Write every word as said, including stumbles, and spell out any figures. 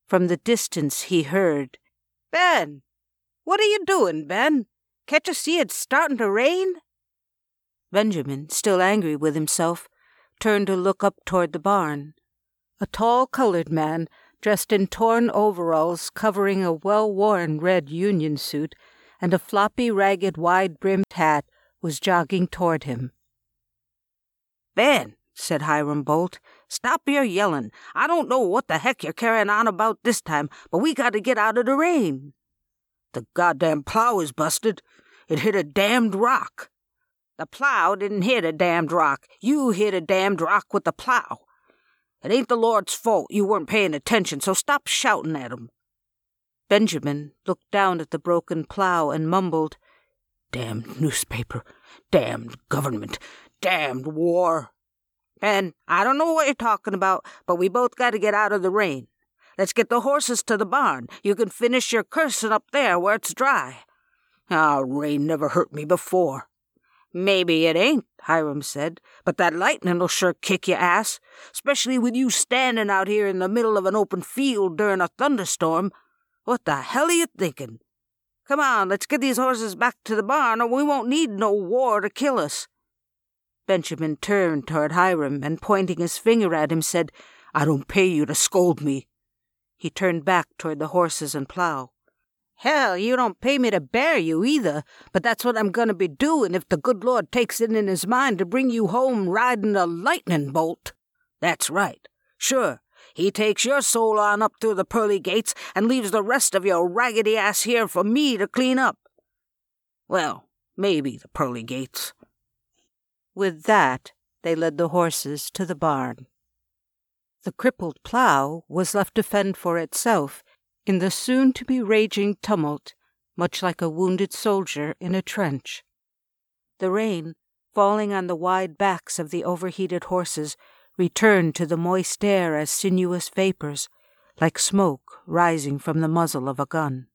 From the distance he heard, "Ben! What are you doing, Ben? Can't you see it's starting to rain?" Benjamin, still angry with himself, turned to look up toward the barn. A tall colored man, dressed in torn overalls covering a well-worn red union suit and a floppy, ragged, wide-brimmed hat, was jogging toward him. "Ben," said Hiram Bolt, "stop your yelling. I don't know what the heck you're carrying on about this time, but we got to get out of the rain." "The goddamn plow is busted. It hit a damned rock." "The plow didn't hit a damned rock. You hit a damned rock with the plow. It ain't the Lord's fault you weren't paying attention, so stop shouting at him." Benjamin looked down at the broken plow and mumbled, "Damned newspaper, damned government, damned war." "Ben, I don't know what you're talking about, but we both got to get out of the rain. Let's get the horses to the barn. You can finish your cursing up there where it's dry." "Ah, rain never hurt me before." "Maybe it ain't," Hiram said, "but that lightning'll sure kick your ass, especially with you standing out here in the middle of an open field during a thunderstorm. What the hell are you thinking? Come on, let's get these horses back to the barn, or we won't need no war to kill us." Benjamin turned toward Hiram and, pointing his finger at him, said, "I don't pay you to scold me." He turned back toward the horses and plow. "Hell, you don't pay me to bear you either, but that's what I'm going to be doing if the good Lord takes it in his mind to bring you home riding a lightning bolt." "That's right. Sure, he takes your soul on up through the pearly gates and leaves the rest of your raggedy ass here for me to clean up. Well, maybe the pearly gates." With that, they led the horses to the barn. The crippled plow was left to fend for itself in the soon-to-be raging tumult, much like a wounded soldier in a trench. The rain, falling on the wide backs of the overheated horses, returned to the moist air as sinuous vapors, like smoke rising from the muzzle of a gun.